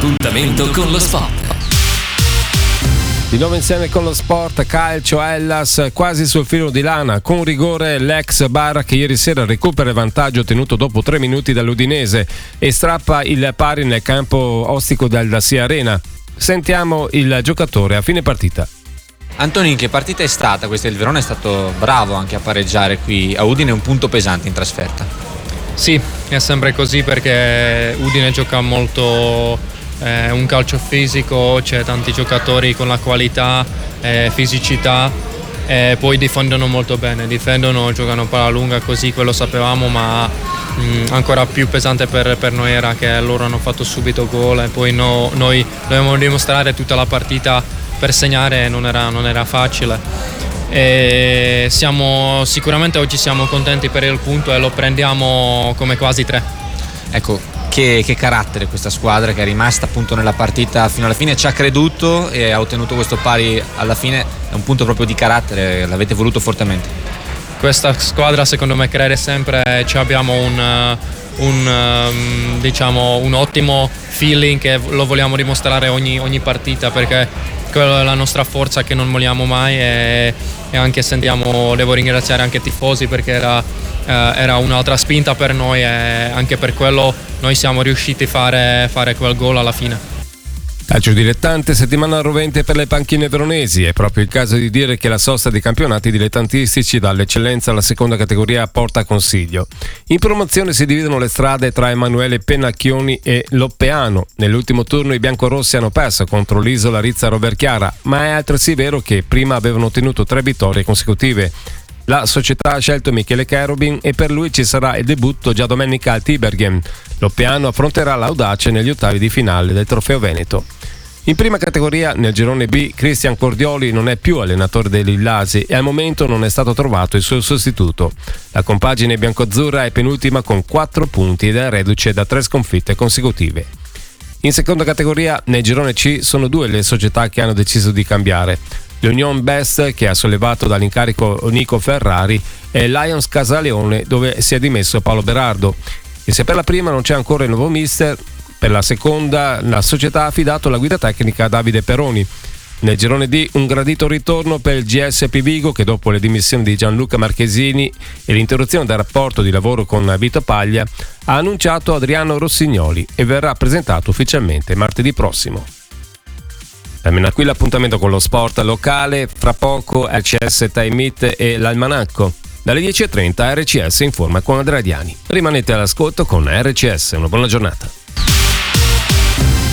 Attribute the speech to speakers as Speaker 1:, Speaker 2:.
Speaker 1: Appuntamento con lo sport.
Speaker 2: Di nuovo insieme con lo sport, calcio, Hellas quasi sul filo di lana, con rigore l'ex Barra che ieri sera recupera il vantaggio ottenuto dopo 3 minuti dall'Udinese e strappa il pari nel campo ostico del Dacia Arena. Sentiamo il giocatore a fine partita.
Speaker 3: Antonin, che partita è stata questa? Il Verona è stato bravo anche a pareggiare qui a Udine, un punto pesante in trasferta.
Speaker 4: Sì, è sempre così perché Udine gioca molto un calcio fisico, c'è tanti giocatori con la qualità, fisicità, e poi difendono molto bene, giocano palla lunga, così quello sapevamo, ma ancora più pesante per noi era che loro hanno fatto subito gol e poi noi dovevamo dimostrare tutta la partita per segnare, non era facile. E sicuramente oggi siamo contenti per il punto e lo prendiamo come quasi 3.
Speaker 3: Ecco, che carattere questa squadra che è rimasta appunto nella partita fino alla fine, ci ha creduto e ha ottenuto questo pari alla fine, è un punto proprio di carattere, l'avete voluto fortemente.
Speaker 4: Questa squadra secondo me crede sempre, abbiamo un ottimo feeling che lo vogliamo dimostrare ogni partita, perché quella è la nostra forza che non molliamo mai e anche devo ringraziare anche i tifosi perché era un'altra spinta per noi e anche per quello noi siamo riusciti a fare quel gol alla fine.
Speaker 2: Calcio dilettante, settimana rovente per le panchine veronesi. È proprio il caso di dire che la sosta dei campionati dilettantistici dall'eccellenza alla seconda categoria porta consiglio. In promozione si dividono le strade tra Emanuele Pennacchioni e Loppeano. Nell'ultimo turno i biancorossi hanno perso contro l'Isola Rizza Roverchiara, ma è altresì vero che prima avevano ottenuto 3 vittorie consecutive. La società ha scelto Michele Cherubin e per lui ci sarà il debutto già domenica al Tiberghen. Loppeano affronterà l'Audace negli ottavi di finale del Trofeo Veneto. In prima categoria, nel girone B, Cristian Cordioli non è più allenatore dei Lillasi e al momento non è stato trovato il suo sostituto. La compagine biancoazzurra è penultima con 4 punti ed è reduce da 3 sconfitte consecutive. In seconda categoria, nel girone C, sono 2 le società che hanno deciso di cambiare. L'Union Best, che ha sollevato dall'incarico Nico Ferrari, e Lions Casaleone, dove si è dimesso Paolo Berardo. E se per la prima non c'è ancora il nuovo mister, per la seconda la società ha affidato la guida tecnica a Davide Peroni. Nel girone D un gradito ritorno per il GSP Vigo, che dopo le dimissioni di Gianluca Marchesini e l'interruzione del rapporto di lavoro con Vito Paglia ha annunciato Adriano Rossignoli e verrà presentato ufficialmente martedì prossimo. Termina qui l'appuntamento con lo sport locale, fra poco RCS Time It e l'Almanacco. Dalle 10:30 RCS informa con Andrea Diani. Rimanete all'ascolto con RCS, una buona giornata.